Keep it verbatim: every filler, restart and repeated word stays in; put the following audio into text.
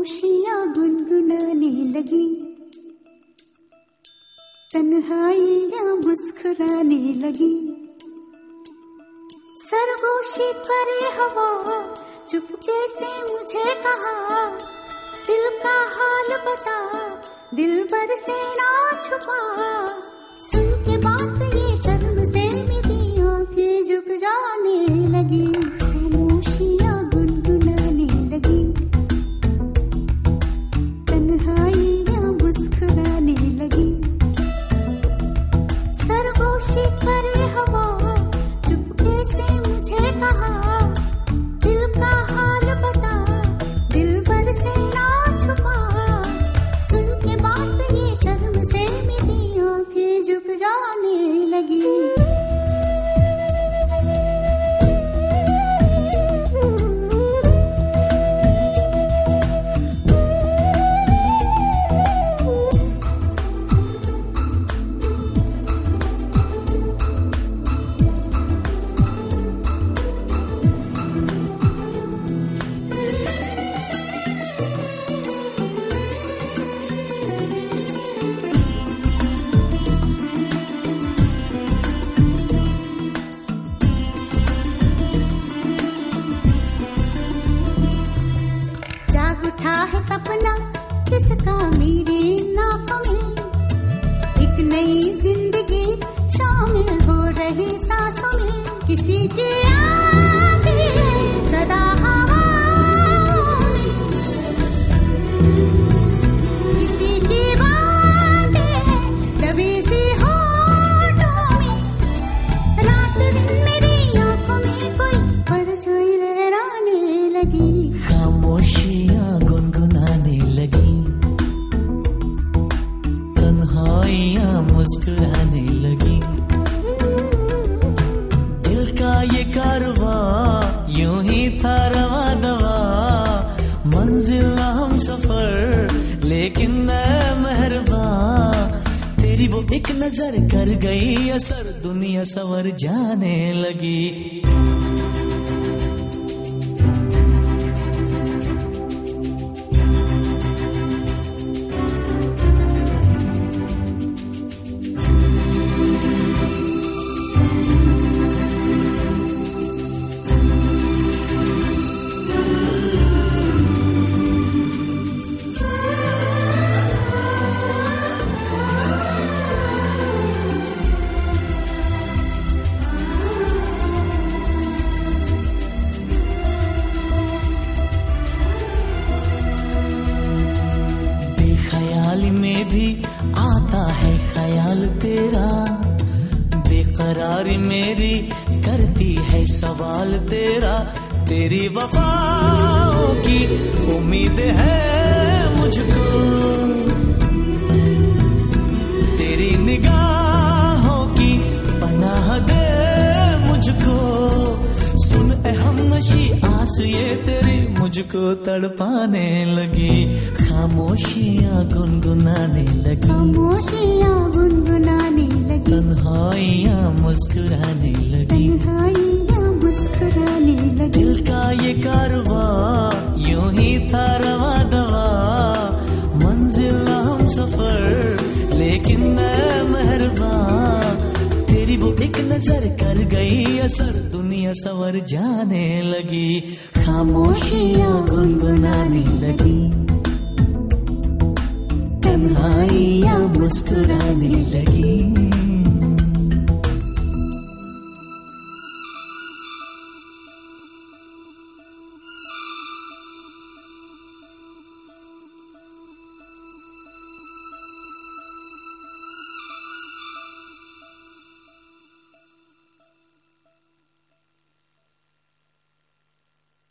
खामोशियाँ गुनगुनाने लगी, तन्हाइयाँ मुस्कुराने लगी। सरगोशी करे हवा चुपके से मुझे कहा, दिल का हाल बता दिल भर से ना छुपा। सुन के बात ये शर्म से मेरी आंखें झुक जाने लगी, खामोशियाँ गुनगुनाने लगी, तन्हाइयाँ मुस्कुराने लगी। सरगोशी करे हवा चुपके से मुझे कहा, दिल का हाल बता दिल भर से ना छुपा। सुन के बात ये शर्म से मेरी आंखें झुक जाने लगी। उठा है सपना किसका मेरी नाकों में, एक नई जिंदगी शामिल हो रही सांसों में। किसी की आगे सदा हवाओं में, किसी की बातें दबी सी होठों में। रात दिन मेरी आंखों में कोई परछाई लहराने लगी, खामोशियाँ गुनगुनाने लगी, तन्हाइयाँ मुस्कुराने लगी। दिल का ये कारवां यूं ही था रवा दवा, मंजिल हम सफर लेकिन मैं मेहरबान। तेरी वो एक नजर कर गई असर, दुनिया सवर जाने लगी। में भी आता है ख्याल तेरा, बेकरारी मेरी करती है सवाल तेरा। तेरी वफाओं की उम्मीद है मुझको, तेरी निगाहों की पनाह दे मुझको। सुन ए हमनशी आस ये तेरी मुझको तड़पाने लगी, खामोशियाँ गुनगुनाने लगी, खामोशियाँ गुनगुनाने लगी, तन्हाइयाँ मुस्कुराने लगी, तन्हाइयाँ मुस्कुराने लगी। दिल का ये कारवां यूं ही था रवा दवा, मंजिल हम सफर लेकिन मैं मेहरबान। तेरी वो एक नजर कर गई असर, दुनिया सवर जाने लगी, खामोशियाँ गुनगुनाने लगी, तन्हाइयाँ मुस्कुराने लगी।